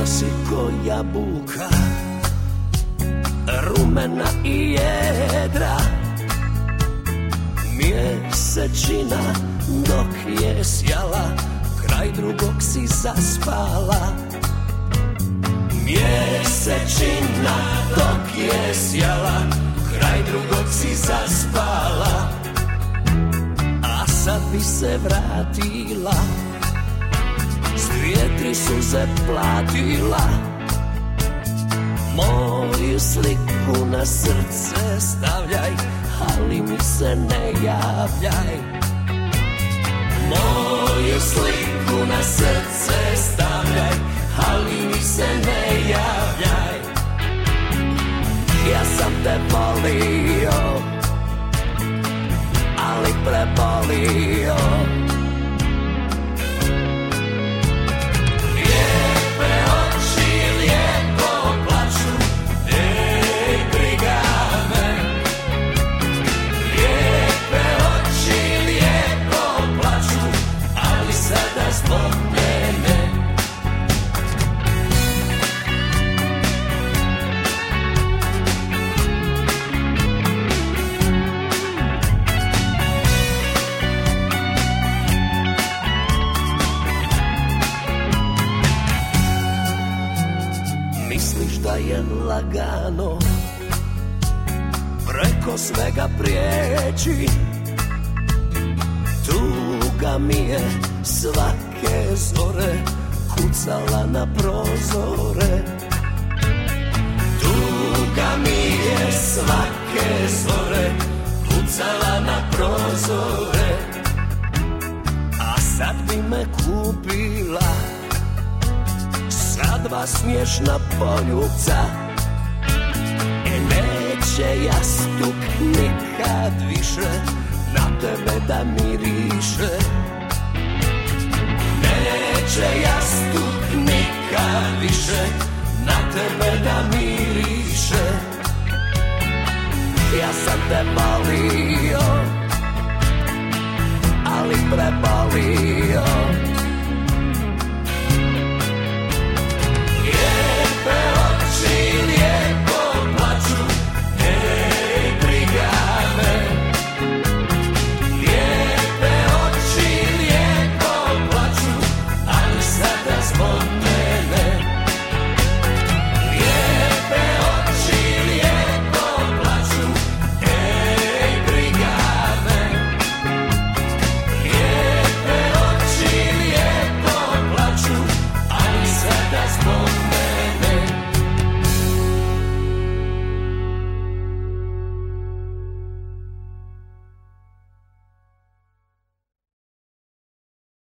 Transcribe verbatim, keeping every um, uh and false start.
Crna si ko jabuka, rumena i jedra. Mjesečina dok je sjala, kraj drugog si zaspala. Mjesečina dok je sjala, kraj drugog si zaspala. A sad bi se vratila, s dvije, tri suze platila. Moju sliku na srce stavljaj, ali mi se ne javljaj. Moju sliku na srce stavljaj, ali mi se ne javljaj. Ja sam te volio, ali prebolio. Lijepe oči lijepo plaču, ej briga me. Lijepe oči lijepo plaču, ali sada zbog mene. Misliš da je lagano preko svega prijeći, tuga mi je svake zore kucala na prozore. Tuga mi je svake zore kucala na prozore. A sad bi me kupila sa dva smiješna poljubca. E neće jastuk nikad više na tebe da miriše. Neće jastuk nikad više na tebe da miriše. Ja sam te volio, ali prebolio.